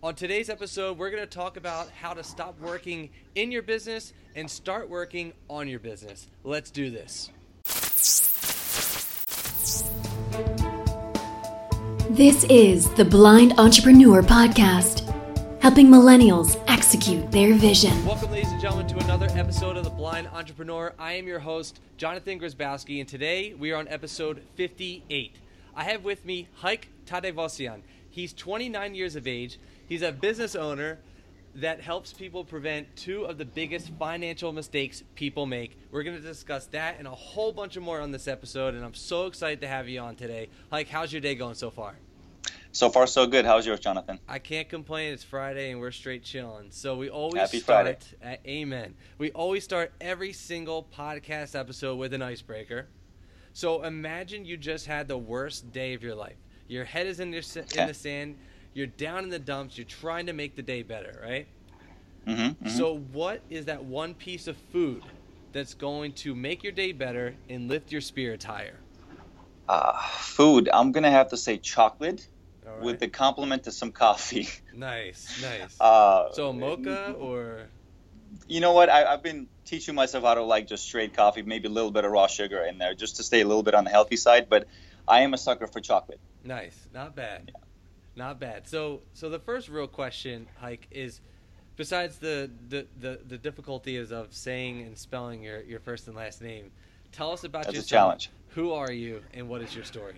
On today's episode, we're going to talk about how to stop working in your business and start working on your business. Let's do this. This is the Blind Entrepreneur Podcast, helping millennials execute their vision. Welcome, ladies and gentlemen, to another episode of The Blind Entrepreneur. I am your host, Jonathan Grzybowski, and today we are on episode 58. I have with me Haik Tadevosyan. He's 29 years of age. He's a business owner that helps people prevent two of the biggest financial mistakes people make. We're going to discuss that and a whole bunch of more on this episode, and I'm so excited to have you on today. Haik, how's your day going so far? So far, so good. How's yours, Jonathan? I can't complain. It's Friday, and we're straight chilling. So we always Happy start Friday. Amen. We always start every single podcast episode with an icebreaker. So imagine you just had the worst day of your life. Your head is in the sand. You're down in the dumps. You're trying to make the day better, right? So what is that one piece of food that's going to make your day better and lift your spirits higher? Food. I'm going to have to say chocolate All right. with the complement to some coffee. Nice. So a mocha or... You know what? I've been teaching myself how to like just straight coffee, maybe a little bit of raw sugar in there just to stay a little bit on the healthy side. But I am a sucker for chocolate. Nice. Not bad. Yeah. Not bad. So the first real question, Haik, is besides the difficulty is of saying and spelling your first and last name, tell us about That's yourself. a challenge. Who are you and what is your story?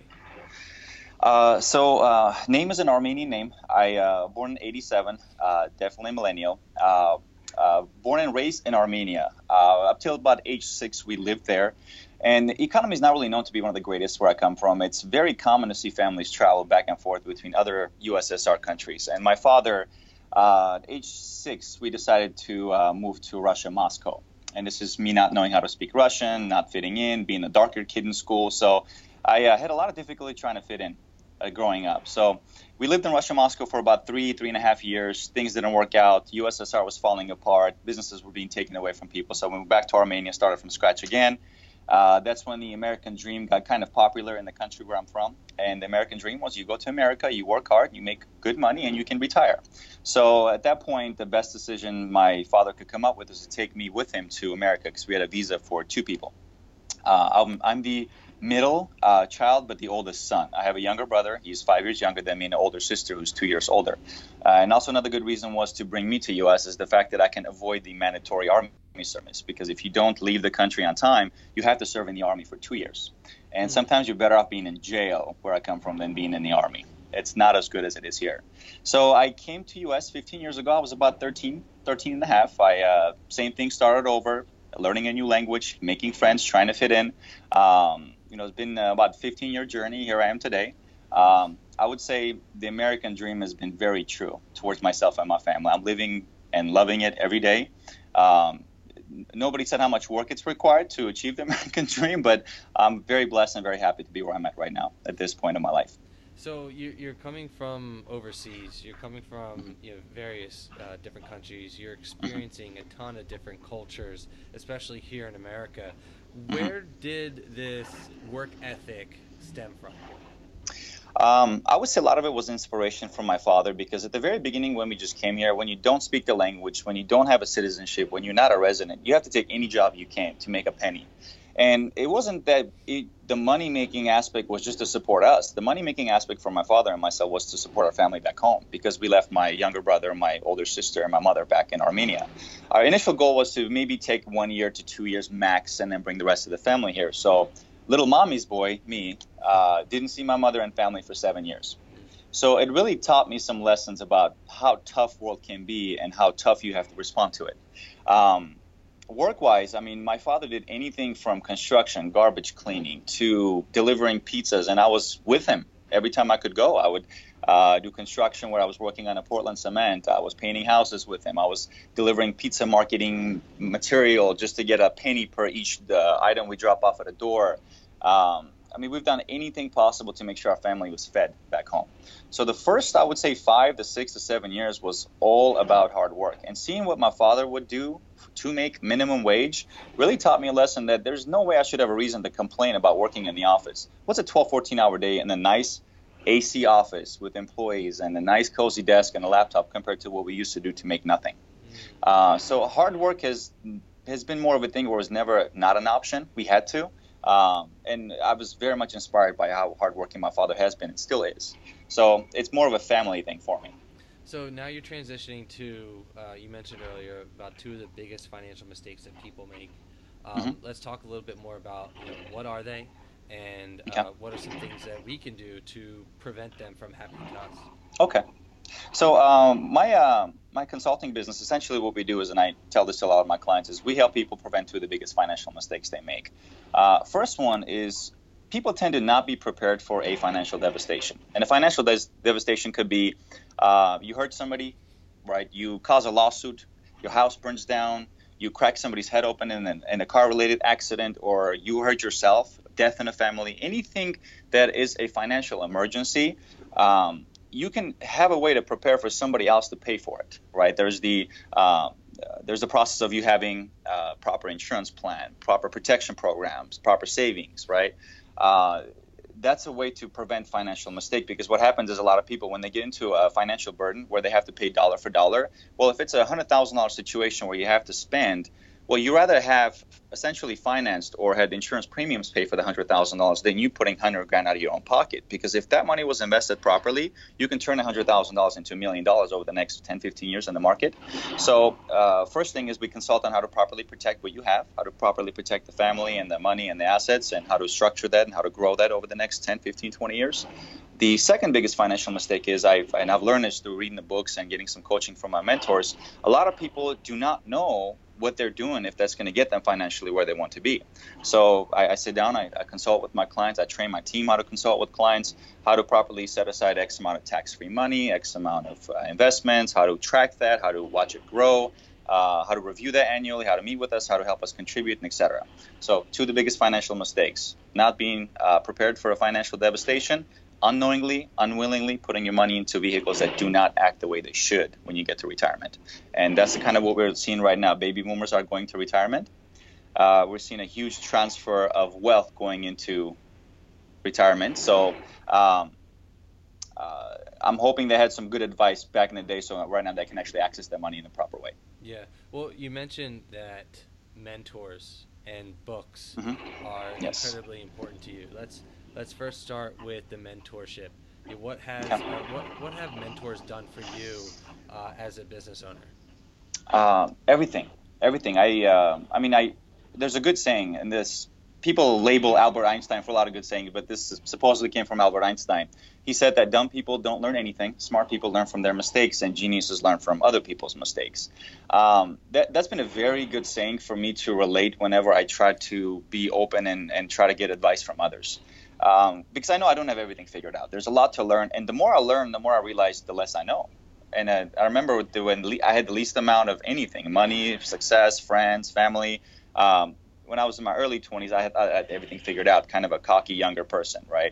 Name is an Armenian name. I born in 87, definitely millennial. Born and raised in Armenia. Up till about age 6, we lived there. And the economy is not really known to be one of the greatest where I come from. It's very common to see families travel back and forth between other USSR countries. And my father, at age 6, we decided to move to Russia, Moscow. And this is me not knowing how to speak Russian, not fitting in, being a darker kid in school. So I had a lot of difficulty trying to fit in growing up. So we lived in Russia, Moscow for about 3.5 years. Things didn't work out. USSR was falling apart. Businesses were being taken away from people. So we moved back to Armenia, started from scratch again. That's when the American dream got kind of popular in the country where I'm from. And the American dream was you go to America, you work hard, you make good money, and you can retire. So at that point, the best decision my father could come up with was to take me with him to America because we had a visa for 2 people. I'm the middle child, but the oldest son. I have a younger brother. He's 5 years younger than me, and an older sister who's 2 years older. And also another good reason was to bring me to U.S. is the fact that I can avoid the mandatory Army service, because if you don't leave the country on time, you have to serve in the Army for 2 years. And sometimes you're better off being in jail, where I come from, than being in the Army. It's not as good as it is here. So I came to U.S. 15 years ago. I was about 13 and a half. Same thing, started over, learning a new language, making friends, trying to fit in. It's been about a 15-year journey. Here I am today. I would say the American dream has been very true towards myself and my family. I'm living and loving it every day. Nobody said how much work it's required to achieve the American dream, but I'm very blessed and very happy to be where I'm at right now at this point in my life. So you're coming from overseas. You're coming from various different countries. You're experiencing a ton of different cultures, especially here in America. Where did this work ethic stem from? I would say a lot of it was inspiration from my father, because at the very beginning when we just came here, when you don't speak the language, when you don't have a citizenship, when you're not a resident, you have to take any job you can to make a penny. And it wasn't that the money-making aspect was just to support us. The money-making aspect for my father and myself was to support our family back home, because we left my younger brother, my older sister, and my mother back in Armenia. Our initial goal was to maybe take 1 year to 2 years max and then bring the rest of the family here. So little mommy's boy, me, didn't see my mother and family for 7 years. So it really taught me some lessons about how tough world can be and how tough you have to respond to it. Work-wise, I mean, my father did anything from construction, garbage cleaning, to delivering pizzas, and I was with him every time I could go. I would do construction where I was working on a Portland cement. I was painting houses with him. I was delivering pizza marketing material just to get a penny per each item we drop off at a door. We've done anything possible to make sure our family was fed back home. So the first, I would say, 5 to 6 to 7 years was all about hard work. And seeing what my father would do to make minimum wage really taught me a lesson that there's no way I should have a reason to complain about working in the office. What's a 12, 14-hour day and a nice AC office with employees and a nice cozy desk and a laptop compared to what we used to do to make nothing. So hard work has been more of a thing where it was never not an option. We had to. And I was very much inspired by how hardworking my father has been and still is. So it's more of a family thing for me. So now you're transitioning to, you mentioned earlier about two of the biggest financial mistakes that people make. Let's talk a little bit more about what are they, and what are some things that we can do to prevent them from happening to us. Okay. So my consulting business, essentially what we do is, and I tell this to a lot of my clients, is we help people prevent two of the biggest financial mistakes they make. First one is people tend to not be prepared for a financial devastation. And a financial devastation could be you hurt somebody, right? You cause a lawsuit, your house burns down, you crack somebody's head open in a car-related accident, or you hurt yourself, death in a family, anything that is a financial emergency. You can have a way to prepare for somebody else to pay for it, right? There's the process of you having proper insurance plan, proper protection programs, proper savings, right? That's a way to prevent financial mistake, because what happens is a lot of people, when they get into a financial burden where they have to pay dollar for dollar, well, if it's a $100,000 situation where you have to spend, well, you rather have essentially financed or had insurance premiums pay for the $100,000 than you putting $100,000 out of your own pocket. Because if that money was invested properly, you can turn $100,000 into $1 million over the next 10, 15 years in the market. So first thing is we consult on how to properly protect what you have, how to properly protect the family and the money and the assets, and how to structure that and how to grow that over the next 10, 15, 20 years. The second biggest financial mistake is, I've learned this through reading the books and getting some coaching from my mentors, a lot of people do not know what they're doing if that's going to get them financially where they want to be. So I sit down, I consult with my clients, I train my team how to consult with clients, how to properly set aside X amount of tax-free money, X amount of investments, how to track that, how to watch it grow, how to review that annually, how to meet with us, how to help us contribute, and etc. So two of the biggest financial mistakes: not being prepared for a financial devastation, unknowingly, unwillingly putting your money into vehicles that do not act the way they should when you get to retirement. And that's the kind of what we're seeing right now. Baby boomers are going to retirement. We're seeing a huge transfer of wealth going into retirement. So I'm hoping they had some good advice back in the day, so right now they can actually access their money in a proper way. Yeah. Well, you mentioned that mentors and books are incredibly important to you. Let's first start with the mentorship. What have mentors done for you as a business owner? Everything. There's a good saying, and this people label Albert Einstein for a lot of good sayings, but this supposedly came from Albert Einstein. He said that dumb people don't learn anything, smart people learn from their mistakes, and geniuses learn from other people's mistakes. That's been a very good saying for me to relate whenever I try to be open and try to get advice from others. Because I know I don't have everything figured out. There's a lot to learn, and the more I learn, the more I realize the less I know. And I remember when I had the least amount of anything: money, success, friends, family. When I was in my early 20s, I had everything figured out, kind of a cocky younger person, right?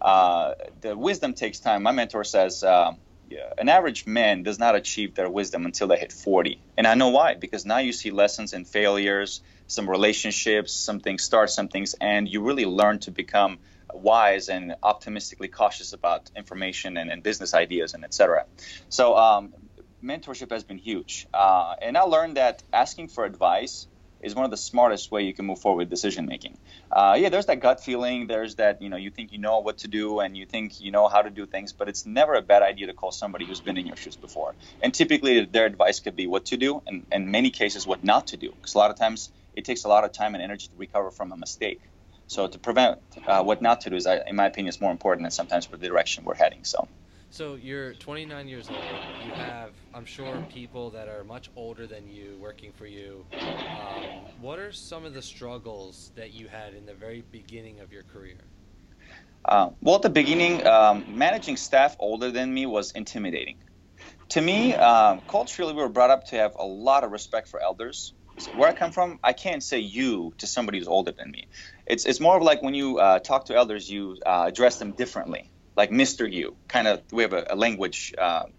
The wisdom takes time. My mentor says an average man does not achieve their wisdom until they hit 40. And I know why, because now you see lessons in failures, some relationships, some things start, some things end. You really learn to become wise and optimistically cautious about information and business ideas and etc. So mentorship has been huge. And I learned that asking for advice is one of the smartest way you can move forward with decision making. There's that gut feeling. There's that, you think you know what to do and you think you know how to do things, but it's never a bad idea to call somebody who's been in your shoes before. And typically their advice could be what to do, and in many cases what not to do, because a lot of times it takes a lot of time and energy to recover from a mistake. So to prevent what not to do is, in my opinion, is more important than sometimes for the direction we're heading. So you're 29 years old. You have, I'm sure, people that are much older than you working for you. What are some of the struggles that you had in the very beginning of your career? Well, at the beginning, managing staff older than me was intimidating. To me, culturally, we were brought up to have a lot of respect for elders. Where I come from, I can't say you to somebody who's older than me. It's more of like when you talk to elders, you address them differently. Like Mr. You, kind of, we have a language,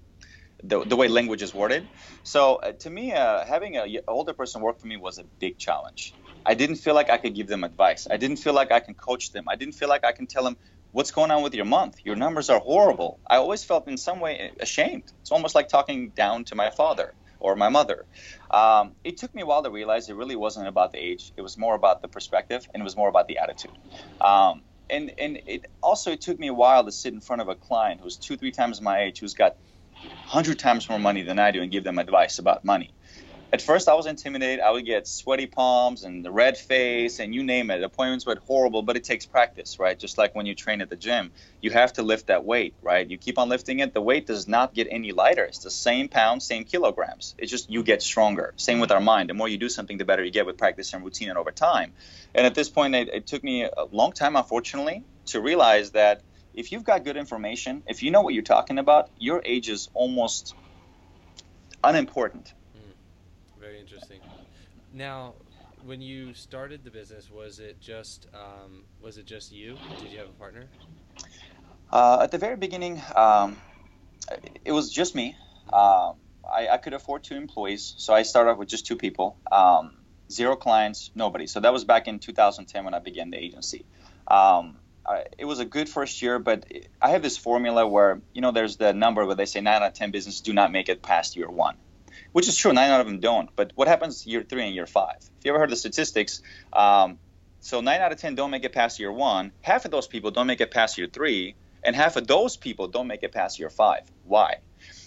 the way language is worded. So to me, having an older person work for me was a big challenge. I didn't feel like I could give them advice. I didn't feel like I can coach them. I didn't feel like I can tell them What's going on with your month? Your numbers are horrible. I always felt in some way ashamed. It's almost like talking down to my father or my mother. It took me a while to realize it really wasn't about the age. It was more about the perspective, and it was more about the attitude. And it took me a while to sit in front of a client who's 2-3 times my age, who's got 100 times more money than I do, and give them advice about money. At first, I was intimidated. I would get sweaty palms and the red face and you name it. Appointments went horrible, but it takes practice, right? Just like when you train at the gym, you have to lift that weight, right? You keep on lifting it. The weight does not get any lighter. It's the same pounds, same kilograms. It's just you get stronger. Same with our mind. The more you do something, the better you get with practice and routine and over time. And at this point, it took me a long time, unfortunately, to realize that if you've got good information, if you know what you're talking about, your age is almost unimportant. Very interesting. Now, when you started the business, was it just you? Did you have a partner? At the very beginning, it was just me. I could afford 2 employees, so I started off with just 2 people, 0 clients, nobody. So that was back in 2010 when I began the agency. It was a good first year, but I have this formula where, there's the number where they say 9 out of 10 businesses do not make it past year 1. Which is true, 9 out of them don't. But what happens year 3 and year 5? If you ever heard the statistics, so 9 out of 10 don't make it past year 1. Half of those people don't make it past year 3, and half of those people don't make it past year 5. Why?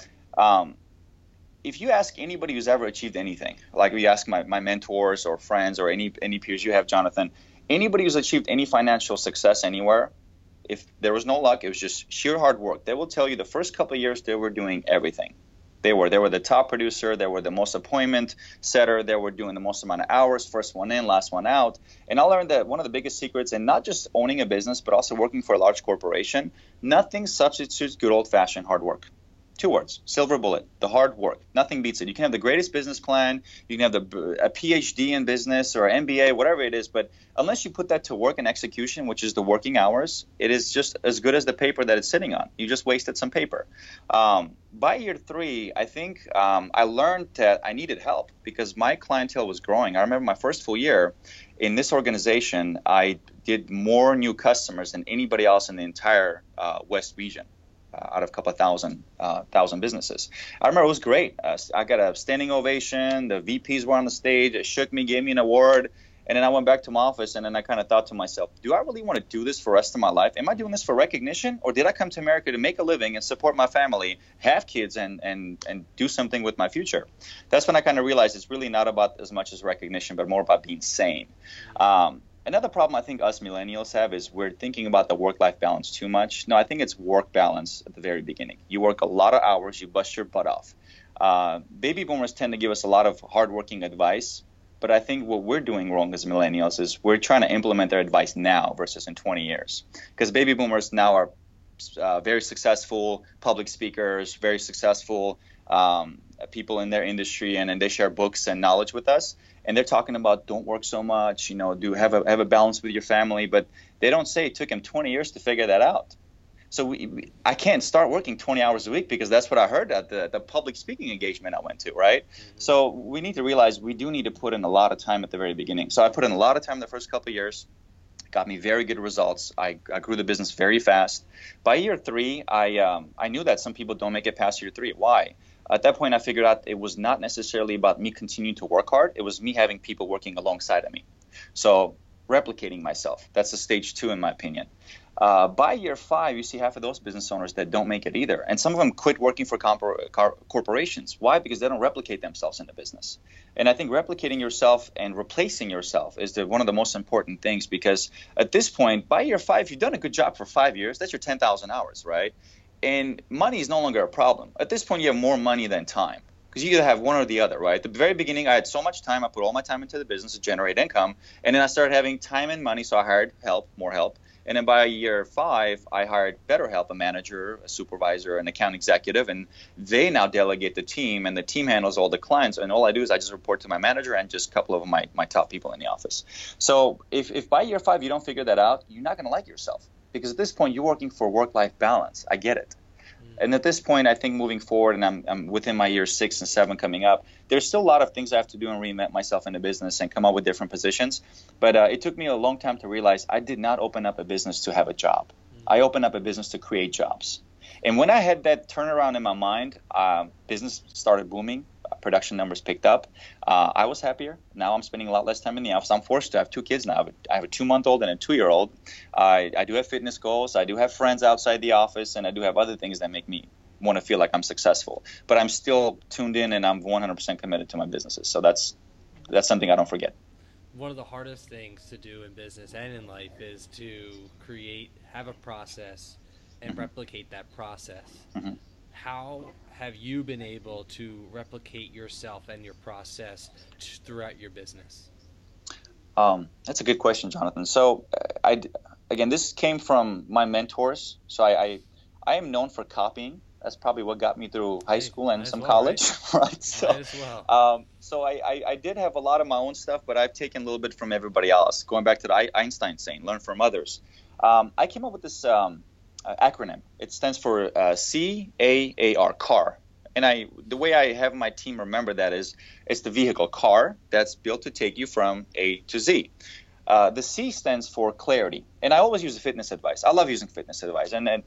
If you ask anybody who's ever achieved anything, like we ask my mentors or friends or any peers you have, Jonathan, anybody who's achieved any financial success anywhere, if there was no luck, it was just sheer hard work. They will tell you the first couple of years they were doing everything. They were the top producer. They were the most appointment setter. They were doing the most amount of hours, first one in, last one out. And I learned that one of the biggest secrets, and not just owning a business, but also working for a large corporation, nothing substitutes good old-fashioned hard work. 2 words, silver bullet, the hard work. Nothing beats it. You can have the greatest business plan. You can have a PhD in business or an MBA, whatever it is. But unless you put that to work and execution, which is the working hours, it is just as good as the paper that it's sitting on. You just wasted some paper. By year 3, I think I learned that I needed help because my clientele was growing. I remember my first full year in this organization, I did more new customers than anybody else in the entire West region. Out of a couple of thousand businesses. I remember it was great. I got a standing ovation. The VPs were on the stage. It shook me, gave me an award. And then I went back to my office, and then I kind of thought to myself, do I really want to do this for the rest of my life? Am I doing this for recognition? Or did I come to America to make a living and support my family, have kids, and do something with my future? That's when I kind of realized it's really not about as much as recognition, but more about being sane. Another problem I think us millennials have is we're thinking about the work-life balance too much. No, I think it's work balance at the very beginning. You work a lot of hours, you bust your butt off. Baby boomers tend to give us a lot of hardworking advice, but I think what we're doing wrong as millennials is we're trying to implement their advice now versus in 20 years. Because baby boomers now are very successful public speakers, very successful people in their industry, and they share books and knowledge with us. And they're talking about don't work so much, do have a balance with your family. But they don't say it took him 20 years to figure that out. So I can't start working 20 hours a week because that's what I heard at the public speaking engagement I went to, right? Mm-hmm. So we need to realize we do need to put in a lot of time at the very beginning. So I put in a lot of time the first couple of years. Got me very good results. I grew the business very fast. By year 3, I knew that some people don't make it past year 3. Why? At that point, I figured out it was not necessarily about me continuing to work hard. It was me having people working alongside of me. So replicating myself. That's the stage 2, in my opinion. By year 5, you see half of those business owners that don't make it either. And some of them quit working for corporations. Why? Because they don't replicate themselves in the business. And I think replicating yourself and replacing yourself is one of the most important things, because at this point, by year 5, you've done a good job for 5 years. That's your 10,000 hours, right? And money is no longer a problem. At this point, you have more money than time, because you either have one or the other, right? At the very beginning, I had so much time. I put all my time into the business to generate income. And then I started having time and money, so I hired more help. And then by year 5, I hired better help, a manager, a supervisor, an account executive, and they now delegate the team, and the team handles all the clients. And all I do is I just report to my manager and just a couple of my top people in the office. So if by year 5 you don't figure that out, you're not going to like yourself, because at this point you're working for work-life balance. I get it. And at this point, I think moving forward, and I'm within my year 6 and 7 coming up, there's still a lot of things I have to do and reinvent myself in the business and come up with different positions. But it took me a long time to realize I did not open up a business to have a job. I opened up a business to create jobs. And when I had that turnaround in my mind, business started booming. Production numbers picked up. I was happier. Now I'm spending a lot less time in the office. I'm forced to have 2 kids now. I have a 2-month-old and a 2-year-old. I do have fitness goals. I do have friends outside the office, and I do have other things that make me want to feel like I'm successful. But I'm still tuned in, and I'm 100% committed to my businesses. So that's something I don't forget. One of the hardest things to do in business and in life is to have a process and replicate that process. Mm-hmm. How have you been able to replicate yourself and your process throughout your business? That's a good question, Jonathan. So, again, this came from my mentors. So I am known for copying. That's probably what got me through high school and some college, right? So, so I did have a lot of my own stuff, but I've taken a little bit from everybody else. Going back to the Einstein saying, learn from others. I came up with this acronym. It stands for CAAR, CAR. And the way I have my team remember that is it's the vehicle car that's built to take you from A to Z. The C stands for clarity. And I always use fitness advice. I love using fitness advice. And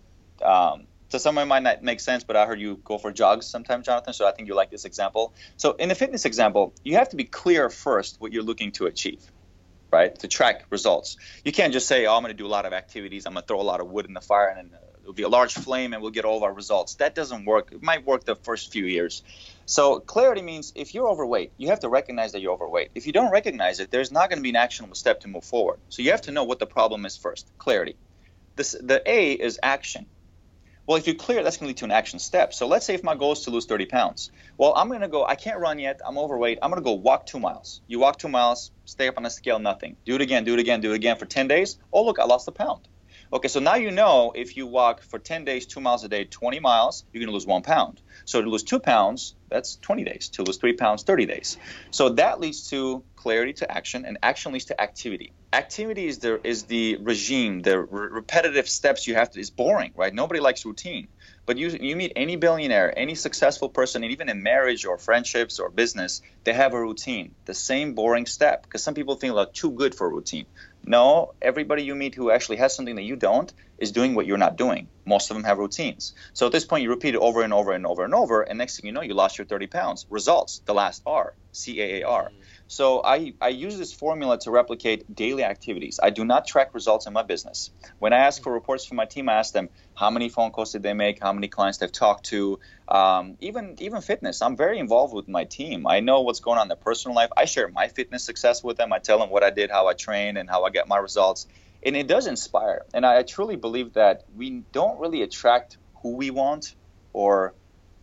to some of it might not make sense, but I heard you go for jogs sometimes, Jonathan, so I think you like this example. So in the fitness example, you have to be clear first what you're looking to achieve, right, to track results. You can't just say, I'm going to do a lot of activities, I'm going to throw a lot of wood in the fire, and it'll be a large flame, and we'll get all of our results. That doesn't work. It might work the first few years. So clarity means if you're overweight, you have to recognize that you're overweight. If you don't recognize it, there's not going to be an actionable step to move forward. So you have to know what the problem is first, clarity. The A is action. Well, if you're clear, that's going to lead to an action step. So let's say if my goal is to lose 30 pounds. Well, I'm going to go, I can't run yet, I'm overweight, I'm going to go walk 2 miles. You walk 2 miles, stay up on a scale, nothing. Do it again for 10 days. Oh, look, I lost a pound. Okay, so now you know if you walk for 10 days, 2 miles a day, 20 miles, you're going to lose 1 pound. So to lose 2 pounds, that's 20 days. To lose 3 pounds, 30 days. So that leads to clarity to action, and action leads to activity. Activity is the regime, the repetitive steps you have to. It's boring, right? Nobody likes routine. But you meet any billionaire, any successful person, and even in marriage or friendships or business, they have a routine, the same boring step. Because some people think they're too good for a routine. No, everybody you meet who actually has something that you don't is doing what you're not doing. Most of them have routines. So at this point, you repeat it over and over and over and over, and next thing you know, you lost your 30 pounds. Results, the last R, CAAR. So I use this formula to replicate daily activities. I do not track results in my business. When I ask for reports from my team, I ask them how many phone calls did they make, how many clients they've talked to, even fitness. I'm very involved with my team. I know what's going on in their personal life. I share my fitness success with them. I tell them what I did, how I trained, and how I get my results. And it does inspire. And I truly believe that we don't really attract who we want or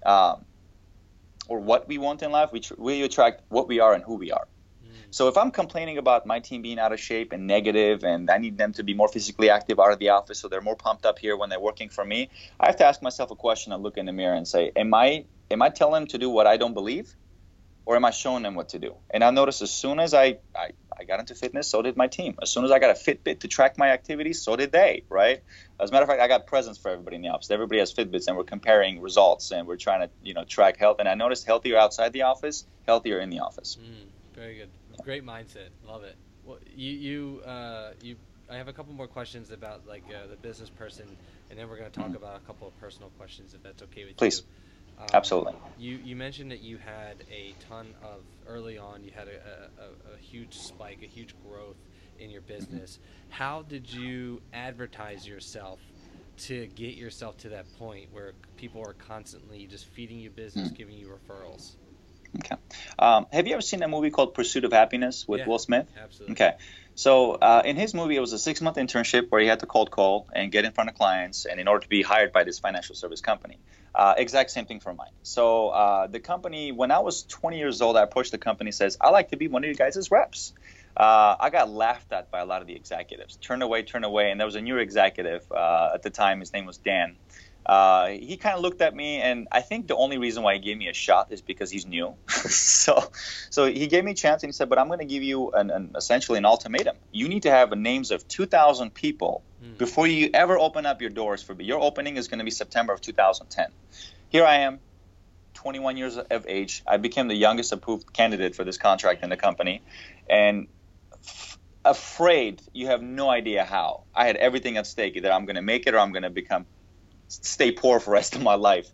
what we want in life. We attract what we are and who we are. So if I'm complaining about my team being out of shape and negative, and I need them to be more physically active out of the office so they're more pumped up here when they're working for me, I have to ask myself a question and look in the mirror and say, am I telling them to do what I don't believe, or am I showing them what to do? And I noticed as soon as I got into fitness, so did my team. As soon as I got a Fitbit to track my activities, so did they, right? As a matter of fact, I got presents for everybody in the office. Everybody has Fitbits, and we're comparing results, and we're trying to track health. And I noticed healthier outside the office, healthier in the office. Very good. Great mindset. Love it. Well, I have a couple more questions about the business person, and then we're going to talk about a couple of personal questions, if that's okay with you. Please. Absolutely. You mentioned that you had a ton of, early on, you had a huge spike, a huge growth in your business. How did you advertise yourself to get yourself to that point where people are constantly just feeding you business, giving you referrals? Okay. Have you ever seen a movie called Pursuit of Happiness with Will Smith? Absolutely. Okay. So in his movie, it was a 6-month internship where he had to cold call and get in front of clients, and in order to be hired by this financial service company. Exact same thing for mine. So the company, when I was 20 years old, I approached the company and says, I'd like to be one of you guys' reps. I got laughed at by a lot of the executives. Turned away. And there was a new executive at the time. His name was Dan. He kind of looked at me, and I think the only reason why he gave me a shot is because he's new. so he gave me a chance, and he said, but I'm going to give you essentially an ultimatum. You need to have names of 2,000 people before you ever open up your doors for me. Your opening is going to be September of 2010. Here I am, 21 years of age. I became the youngest approved candidate for this contract in the company. And afraid. You have no idea how. I had everything at stake. Either I'm going to make it or I'm going to stay poor for the rest of my life.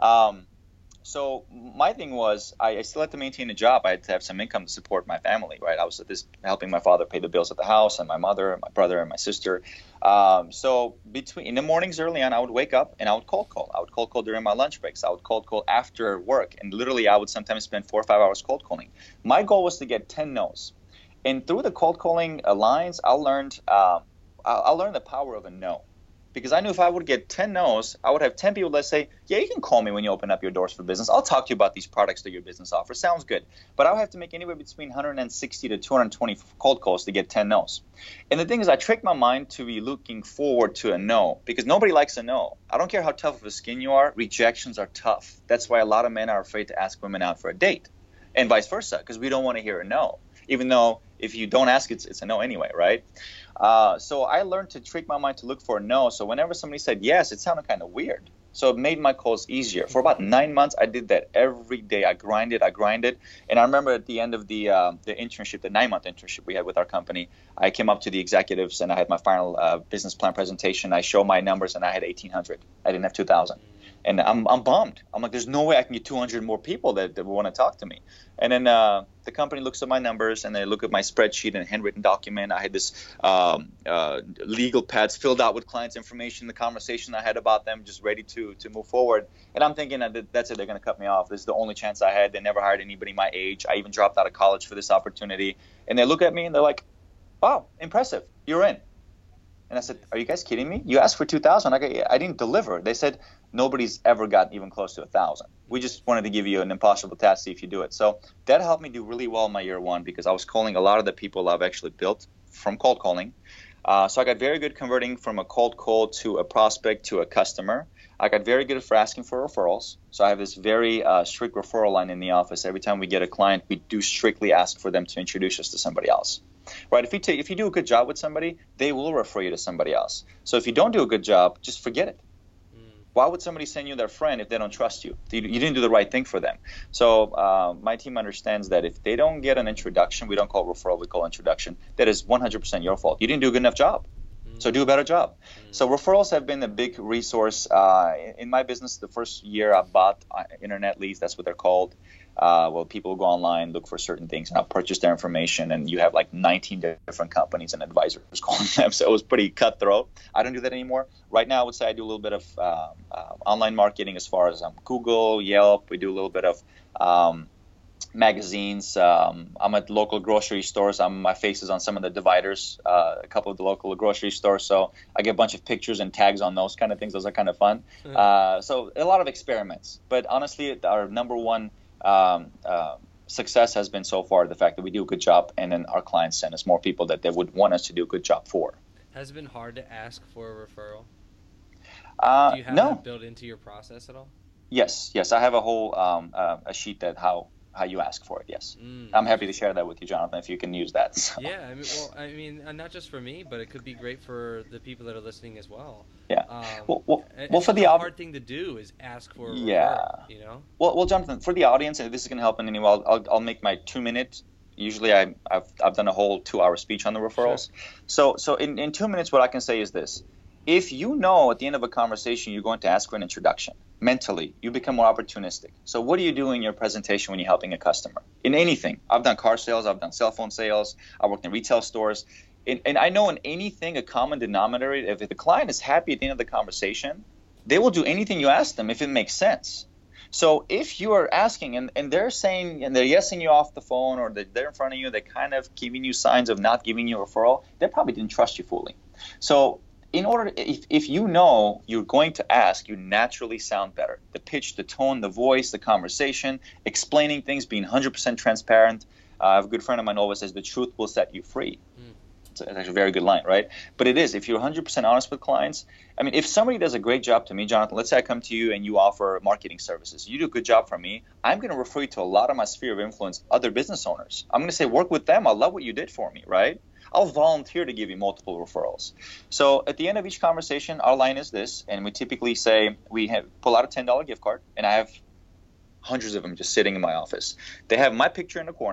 So my thing was, I still had to maintain a job. I had to have some income to support my family, right? I was helping my father pay the bills at the house, and my mother, and my brother, and my sister. So in the mornings early on, I would wake up and I would cold call. I would cold call during my lunch breaks. I would cold call after work, and literally I would sometimes spend 4 or 5 hours cold calling. My goal was to get 10 no's, and through the cold calling lines, I learned the power of a no. Because I knew if I would get 10 no's, I would have 10 people that say, yeah, you can call me when you open up your doors for business. I'll talk to you about these products that your business offers. Sounds good. But I would have to make anywhere between 160 to 220 cold calls to get 10 no's. And the thing is, I tricked my mind to be looking forward to a no, because nobody likes a no. I don't care how tough of a skin you are. Rejections are tough. That's why a lot of men are afraid to ask women out for a date, and vice versa, because we don't want to hear a no, even though if you don't ask, it's a no anyway, right? So I learned to trick my mind to look for a no. So whenever somebody said yes, it sounded kind of weird. So it made my calls easier. For about 9 months, I did that every day. I grinded. And I remember at the end of the internship, the 9-month internship we had with our company, I came up to the executives and I had my final business plan presentation. I showed my numbers and I had 1,800. I didn't have 2,000. And I'm bummed. I'm like, there's no way I can get 200 more people that want to talk to me. And then the company looks at my numbers and they look at my spreadsheet and handwritten document. I had this legal pads filled out with clients' information, the conversation I had about them, just ready to move forward. And I'm thinking that's it. They're going to cut me off. This is the only chance I had. They never hired anybody my age. I even dropped out of college for this opportunity. And they look at me and they're like, wow, impressive. You're in. And I said, are you guys kidding me? You asked for 2,000. I didn't deliver. They said, nobody's ever gotten even close to 1,000. We just wanted to give you an impossible task, see if you do it. So that helped me do really well in my year one, because I was calling a lot of the people I've actually built from cold calling. So I got very good converting from a cold call to a prospect to a customer. I got very good for asking for referrals. So I have this very strict referral line in the office. Every time we get a client, we do strictly ask for them to introduce us to somebody else. Right? If you do a good job with somebody, they will refer you to somebody else. So if you don't do a good job, just forget it. Why would somebody send you their friend if they don't trust you? You didn't do the right thing for them. So my team understands that if they don't get an introduction, we don't call referral, we call introduction. That is 100% your fault. You didn't do a good enough job. So do a better job. So referrals have been a big resource. In my business, the first year I bought internet leads, that's what they're called. Well, people go online, look for certain things, and I'll purchase their information, and you have like 19 different companies and advisors calling them. So it was pretty cutthroat. I don't do that anymore. Right now, I would say I do a little bit of online marketing as far as Google, Yelp. We do a little bit of magazines. I'm at local grocery stores. My face is on some of the dividers, a couple of the local grocery stores. So I get a bunch of pictures and tags on those kind of things. Those are kind of fun. So a lot of experiments. But honestly, our number one success has been so far the fact that we do a good job, and then our clients send us more people that they would want us to do a good job for. Has it been hard to ask for a referral? Do you have that built into your process at all? Yes. I have a whole a sheet that how you ask for it. Yes. I'm happy to share that with you, Jonathan, if you can use that. So. Yeah, not just for me, but it could be great for the people that are listening as well. Yeah. Well, for the hard thing to do is ask for a referral, you know? Well, Jonathan, for the audience, and this is going to help in any way, I'll make my 2 minutes. Usually I've done a whole 2-hour speech on the referrals. Sure. So in 2 minutes, what I can say is this. If you know at the end of a conversation you're going to ask for an introduction, mentally, you become more opportunistic. So what do you do in your presentation when you're helping a customer? In anything. I've done car sales. I've done cell phone sales. I worked in retail stores. And I know in anything, a common denominator, if the client is happy at the end of the conversation, they will do anything you ask them if it makes sense. So if you are asking and they're saying and they're yesing you off the phone, or they're in front of you, they're kind of giving you signs of not giving you a referral, they probably didn't trust you fully. So if you know you're going to ask, you naturally sound better. The pitch, the tone, the voice, the conversation, explaining things, being 100% transparent. I have a good friend of mine always says, the truth will set you free. It's actually a very good line, right? But it is. If you're 100% honest with clients, I mean, if somebody does a great job to me, Jonathan, let's say I come to you and you offer marketing services. You do a good job for me. I'm going to refer you to a lot of my sphere of influence, other business owners. I'm going to say, work with them. I love what you did for me, right? I'll volunteer to give you multiple referrals. So at the end of each conversation, our line is this, and we typically say pull out a $10 gift card, and I have hundreds of them just sitting in my office. They have my picture in the corner.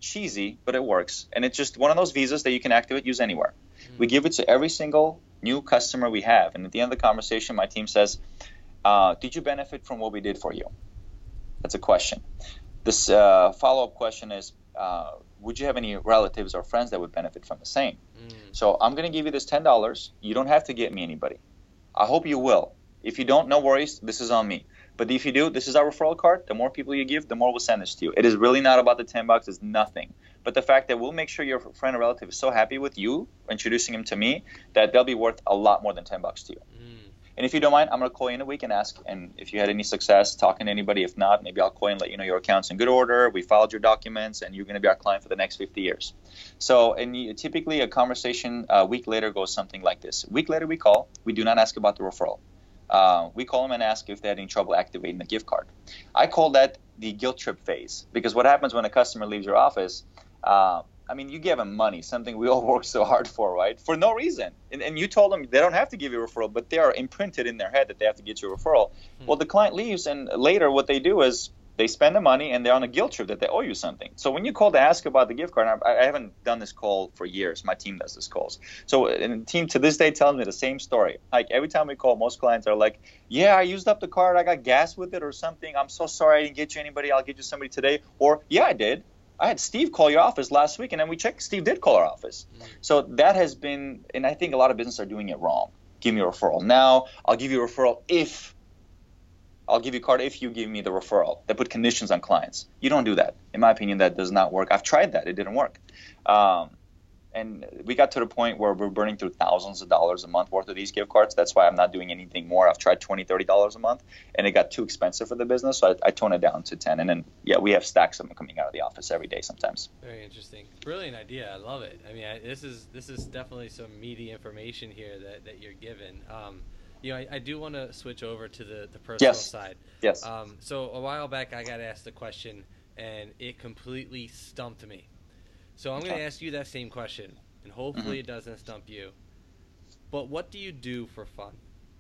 cheesy, but it works. And it's just one of those visas that you can activate, use anywhere. We give it to every single new customer we have. And at the end of the conversation, my team says, did you benefit from what we did for you? That's a question. This follow-up question is, would you have any relatives or friends that would benefit from the same? So I'm going to give you this $10. You don't have to get me anybody. I hope you will. If you don't, no worries. This is on me. But if you do, this is our referral card. The more people you give, the more we'll send this to you. It is really not about the $10. It's nothing. But the fact that we'll make sure your friend or relative is so happy with you, introducing him to me, that they'll be worth a lot more than $10 to you. And if you don't mind, I'm going to call you in a week and ask. And if you had any success talking to anybody, if not, maybe I'll call you and let you know your account's in good order. We filed your documents, and you're going to be our client for the next 50 years. So, typically a conversation a week later goes something like this. A week later we call. We do not ask about the referral. We call them and ask if they had any trouble activating the gift card. I call that the guilt trip phase, because what happens when a customer leaves your office, you give them money, something we all work so hard for, right? For no reason. And you told them they don't have to give you a referral, but they are imprinted in their head that they have to get you a referral. Well, the client leaves, and later what they do is they spend the money and they're on a guilt trip that they owe you something. So when you call to ask about the gift card, I haven't done this call for years. My team does this calls. So and the team to this day tells me the same story. Like every time we call, most clients are like, yeah, I used up the card. I got gas with it or something. I'm so sorry I didn't get you anybody. I'll get you somebody today. Or, yeah, I did. I had Steve call your office last week, and then we checked. Steve did call our office. So that has been, and I think a lot of businesses are doing it wrong. Give me a referral now. I'll give you a referral if. I'll give you a card if you give me the referral. They put conditions on clients. You don't do that. In my opinion, that does not work. I've tried that. It didn't work. And we got to the point where we're burning through thousands of dollars a month worth of these gift cards. That's why I'm not doing anything more. I've tried $20, $30 a month, and it got too expensive for the business, so I tone it down to 10. And then, we have stacks of them coming out of the office every day sometimes. Very interesting. Brilliant idea. I love it. I mean, this is definitely some meaty information here that you're given. I do want to switch over to the personal side. Yes. So a while back, I got asked a question, and it completely stumped me. So I'm going to ask you that same question, and hopefully it doesn't stump you. But what do you do for fun?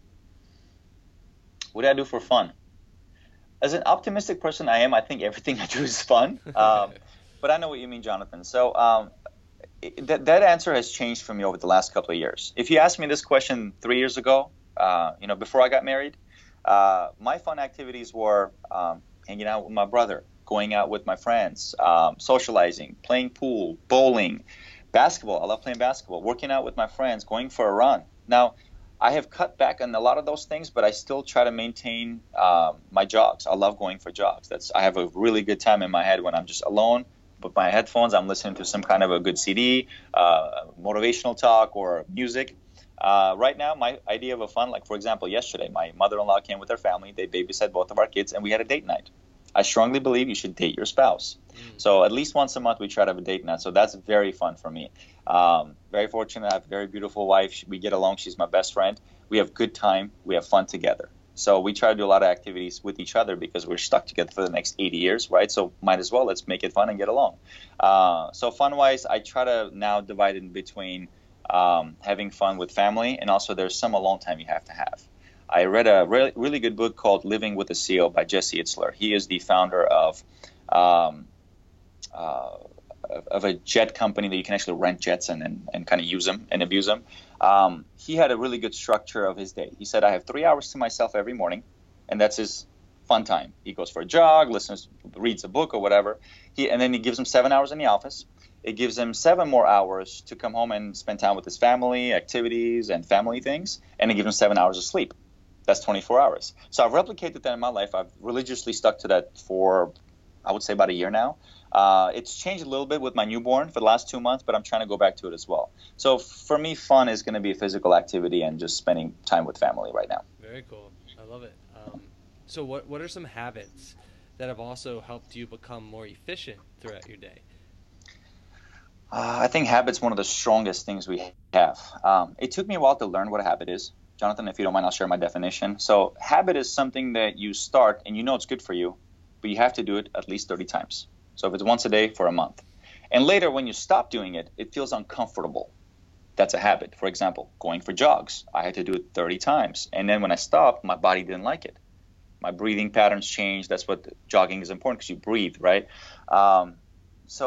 What do I do for fun? As an optimistic person I am, I think everything I do is fun. But I know what you mean, Jonathan. So that answer has changed for me over the last couple of years. If you asked me this question 3 years ago, before I got married, my fun activities were hanging out with my brother, going out with my friends, socializing, playing pool, bowling, basketball. I love playing basketball, working out with my friends, going for a run. Now, I have cut back on a lot of those things, but I still try to maintain my jogs. I love going for jogs. I have a really good time in my head when I'm just alone with my headphones. I'm listening to some kind of a good CD, motivational talk, or music. Right now, my idea of a fun, like for example, yesterday, my mother-in-law came with her family. They babysat both of our kids, and we had a date night. I strongly believe you should date your spouse. So at least once a month, we try to have a date night. So that's very fun for me. Very fortunate. I have a very beautiful wife. We get along. She's my best friend. We have good time. We have fun together. So we try to do a lot of activities with each other because we're stuck together for the next 80 years, right? So might as well, let's make it fun and get along. So fun-wise, I try to now divide in between having fun with family, and also there's some alone time you have to have. I read a really good book called Living with a CEO by Jesse Itzler. He is the founder of a jet company that you can actually rent jets and kind of use them and abuse them. He had a really good structure of his day. He said, I have 3 hours to myself every morning, and that's his fun time. He goes for a jog, reads a book or whatever, and then he gives him 7 hours in the office. It gives him 7 more hours to come home and spend time with his family, activities, and family things, and it gives him 7 hours of sleep. That's 24 hours. So I've replicated that in my life. I've religiously stuck to that for, I would say, about a year now. It's changed a little bit with my newborn for the last 2 months, but I'm trying to go back to it as well. So for me, fun is going to be a physical activity and just spending time with family right now. Very cool. I love it. So what are some habits that have also helped you become more efficient throughout your day? I think habit's one of the strongest things we have. It took me a while to learn what a habit is. Jonathan, if you don't mind, I'll share my definition. So habit is something that you start and you know it's good for you, but you have to do it at least 30 times. So if it's once a day for a month. And later when you stop doing it, it feels uncomfortable. That's a habit. For example, going for jogs. I had to do it 30 times. And then when I stopped, my body didn't like it. My breathing patterns changed. That's what jogging is important, because you breathe, right? So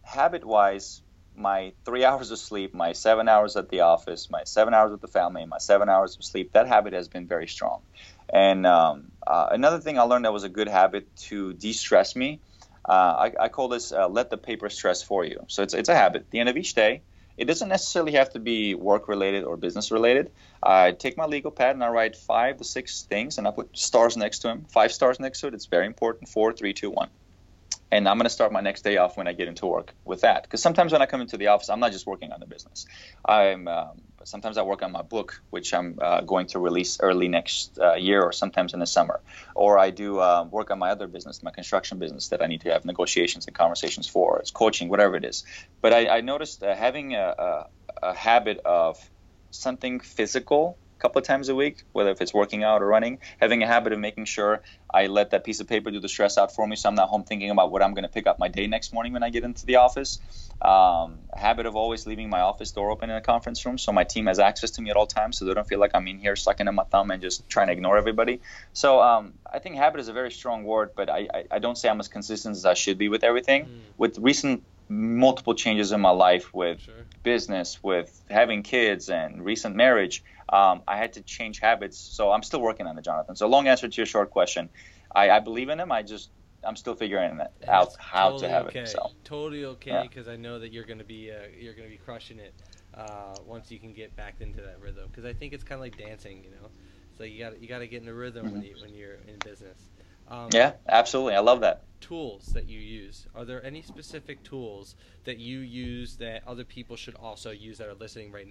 habit-wise, my 3 hours of sleep, my 7 hours at the office, my 7 hours with the family, my 7 hours of sleep, that habit has been very strong. And another thing I learned that was a good habit to de-stress me, I call this let the paper stress for you. So it's a habit. At the end of each day, it doesn't necessarily have to be work-related or business-related. I take my legal pad and I write 5 to 6 things, and I put stars next to them, 5 stars next to it. It's very important. 4, 3, 2, 1. And I'm going to start my next day off when I get into work with that. Because sometimes when I come into the office, I'm not just working on the business. Sometimes I work on my book, which I'm going to release early next year or sometimes in the summer. Or I do work on my other business, my construction business that I need to have negotiations and conversations for. It's coaching, whatever it is. But I noticed having a habit of something physical a couple of times a week, whether if it's working out or running, having a habit of making sure I let that piece of paper do the stress out for me so I'm not home thinking about what I'm going to pick up my day next morning when I get into the office. A habit of always leaving my office door open in a conference room so my team has access to me at all times so they don't feel like I'm in here sucking in my thumb and just trying to ignore everybody. So I think habit is a very strong word, but I don't say I'm as consistent as I should be with everything. With recent multiple changes in my life with business, with having kids and recent marriage, I had to change habits. So I'm still working on it, Jonathan. So long answer to your short question. I believe in them. I'm still figuring out how totally to have okay. it. So totally okay, because I know that you're gonna be crushing it once you can get back into that rhythm. Because I think it's kind of like dancing, you know. It's like you got to get in the rhythm when you're in business. Yeah, absolutely. I love that. Tools that you use. Are there any specific tools that you use that other people should also use that are listening right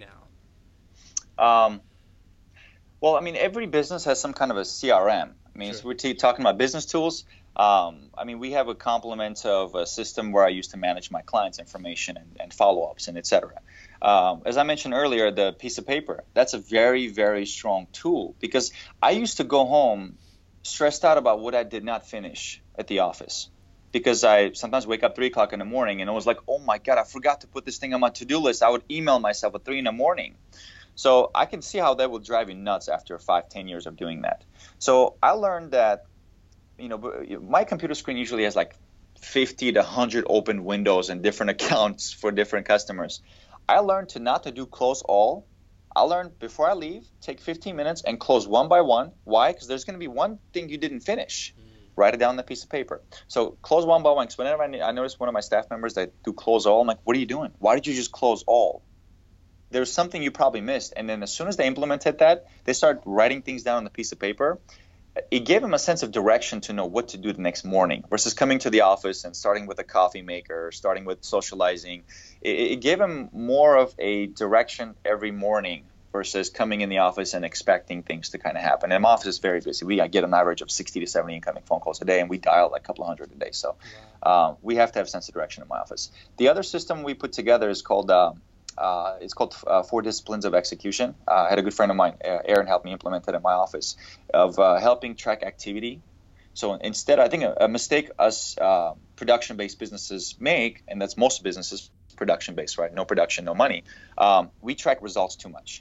now? Well, I mean, every business has some kind of a CRM. I mean, so we're talking about business tools. I mean, we have a complement of a system where I used to manage my clients' information and follow-ups and et cetera. As I mentioned earlier, the piece of paper, that's a very, very strong tool because I used to go home stressed out about what I did not finish at the office because I sometimes wake up 3 o'clock in the morning and I was like, oh my God, I forgot to put this thing on my to-do list. I would email myself at 3 in the morning. So I can see how that will drive you nuts after 5-10 years of doing that. So I learned that, you know, my computer screen usually has like 50 to 100 open windows and different accounts for different customers. I learned not to do close all. I learned before I leave, take 15 minutes and close one by one. Why? Because there's going to be one thing you didn't finish. Write it down on a piece of paper. So close one by one. Because whenever I notice one of my staff members that do close all, I'm like, what are you doing? Why did you just close all? There's something you probably missed. And then as soon as they implemented that, they start writing things down on a piece of paper. It gave them a sense of direction to know what to do the next morning versus coming to the office and starting with a coffee maker, starting with socializing. It gave them more of a direction every morning versus coming in the office and expecting things to kind of happen. And my office is very busy. I get an average of 60 to 70 incoming phone calls a day, and we dial like a couple of hundred a day. So we have to have a sense of direction in my office. The other system we put together is called it's called 4 Disciplines of Execution. I had a good friend of mine, Aaron, helped me implement it in my office of helping track activity. So instead, I think a mistake us production-based businesses make, and that's most businesses production-based, right? No production, no money. We track results too much.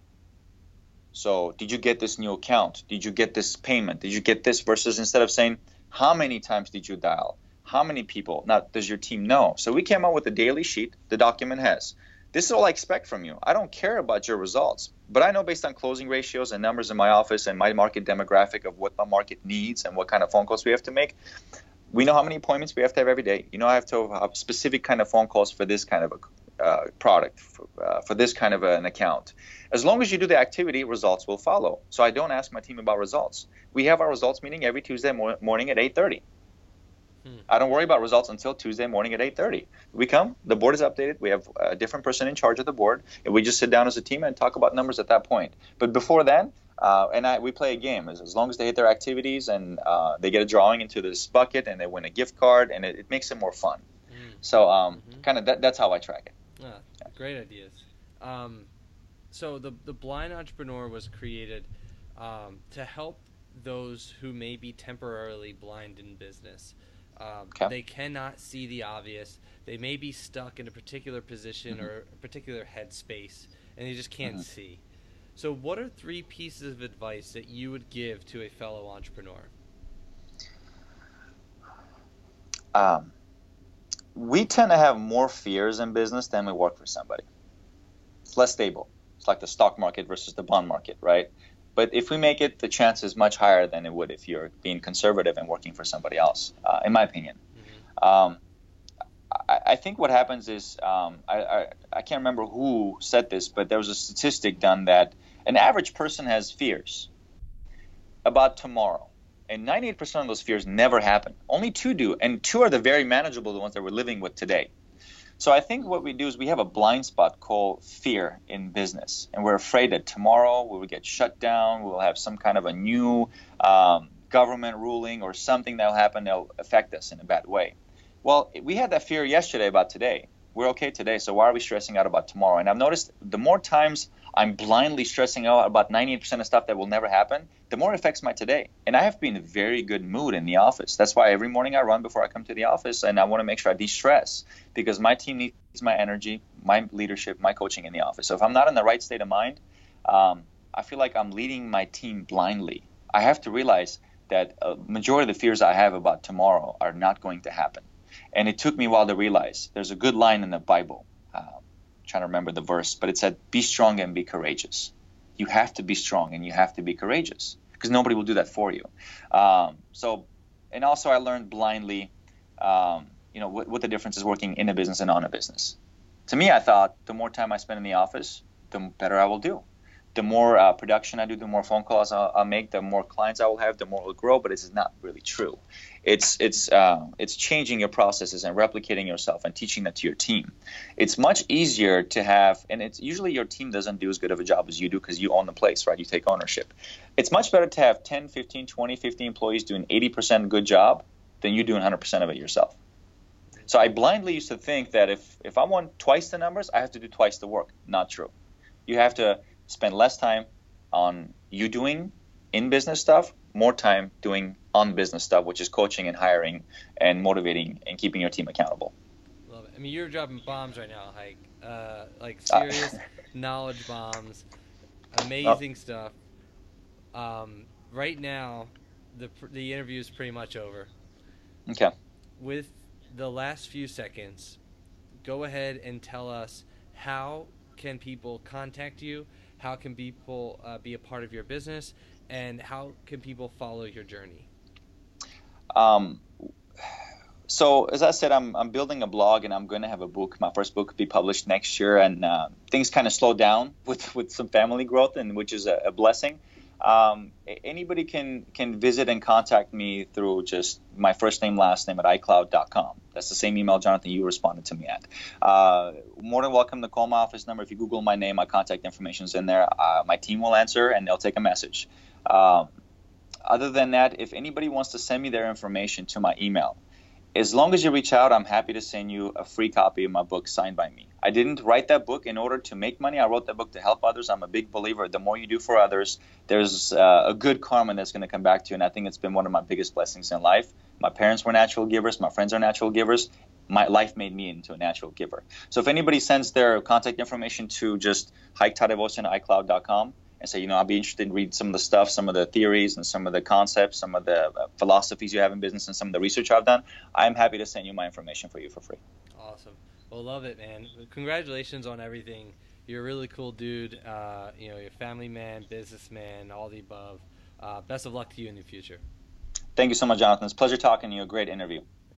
So did you get this new account? Did you get this payment? Did you get this? Versus instead of saying, how many times did you dial? How many people? Now, does your team know? So we came out with a daily sheet the document has. This is all I expect from you. I don't care about your results, but I know based on closing ratios and numbers in my office and my market demographic of what my market needs and what kind of phone calls we have to make, we know how many appointments we have to have every day. You know, I have to have specific kind of phone calls for this kind of a product, for this kind of an account. As long as you do the activity, results will follow. So I don't ask my team about results. We have our results meeting every Tuesday morning at 8:30. I don't worry about results until Tuesday morning at 8:30. We come, the board is updated. We have a different person in charge of the board, and we just sit down as a team and talk about numbers at that point. But before then, we play a game. As long as they hit their activities and they get a drawing into this bucket and they win a gift card, and it makes it more fun. So kind of that's how I track it. Great ideas. So the Blind Entrepreneur was created to help those who may be temporarily blind in business. They cannot see the obvious. They may be stuck in a particular position or a particular headspace, and they just can't see. So what are 3 pieces of advice that you would give to a fellow entrepreneur? we tend to have more fears in business than we work for somebody. It's less stable. It's like the stock market versus the bond market, right? But if we make it, the chance is much higher than it would if you're being conservative and working for somebody else, in my opinion. I think what happens is, I can't remember who said this, but there was a statistic done that an average person has fears about tomorrow. And 98% of those fears never happen. Only 2 do, and 2 are the very manageable, the ones that we're living with today. So I think what we do is we have a blind spot called fear in business, and we're afraid that tomorrow we will get shut down, we'll have some kind of a new government ruling or something that will happen that will affect us in a bad way. Well, we had that fear yesterday about today. We're okay today, so why are we stressing out about tomorrow? And I've noticed the more times I'm blindly stressing out about 98% of stuff that will never happen, the more it affects my today. And I have to be in a very good mood in the office. That's why every morning I run before I come to the office, and I want to make sure I de-stress because my team needs my energy, my leadership, my coaching in the office. So if I'm not in the right state of mind, I feel like I'm leading my team blindly. I have to realize that a majority of the fears I have about tomorrow are not going to happen. And it took me a while to realize there's a good line in the Bible. Trying to remember the verse, but it said, be strong and be courageous. You have to be strong and you have to be courageous because nobody will do that for you. And also I learned blindly, what the difference is working in a business and on a business. To me, I thought the more time I spend in the office, the better I will do. The more production I do, the more phone calls I'll make, the more clients I will have, the more it will grow. But this is not really true. It's changing your processes and replicating yourself and teaching that to your team. It's much easier to have, and it's usually your team doesn't do as good of a job as you do because you own the place, right? You take ownership. It's much better to have 10, 15, 20, 50 employees doing 80% good job than you doing 100% of it yourself. So I blindly used to think that if I want twice the numbers, I have to do twice the work. Not true. You have to spend less time on you doing in-business stuff, more time doing on-business stuff, which is coaching and hiring and motivating and keeping your team accountable. Love it. I mean, you're dropping bombs right now, Hike. Like serious knowledge bombs, amazing stuff. Right now, the interview is pretty much over. Okay. With the last few seconds, go ahead and tell us how can people contact you? How can people be a part of your business, and how can people follow your journey? So as I said, I'm building a blog, and I'm going to have a book. My first book will be published next year, and things kind of slow down with some family growth, and which is a blessing. Anybody can visit and contact me through just my first name, last name at iCloud.com. That's the same email, Jonathan, you responded to me at. More than welcome to call my office number. If you Google my name, my contact information is in there. My team will answer, and they'll take a message. Other than that, if anybody wants to send me their information to my email, as long as you reach out, I'm happy to send you a free copy of my book signed by me. I didn't write that book in order to make money. I wrote that book to help others. I'm a big believer. The more you do for others, there's a good karma that's going to come back to you. And I think it's been one of my biggest blessings in life. My parents were natural givers. My friends are natural givers. My life made me into a natural giver. So if anybody sends their contact information to just HikeTadevosyan@iCloud.com, and say, I'll be interested in reading some of the stuff, some of the theories and some of the concepts, some of the philosophies you have in business and some of the research I've done, I'm happy to send you my information for you for free. Awesome. Well, love it, man. Congratulations on everything. You're a really cool dude. You're a family man, businessman, all the above. Best of luck to you in the future. Thank you so much, Jonathan. It's a pleasure talking to you. A great interview.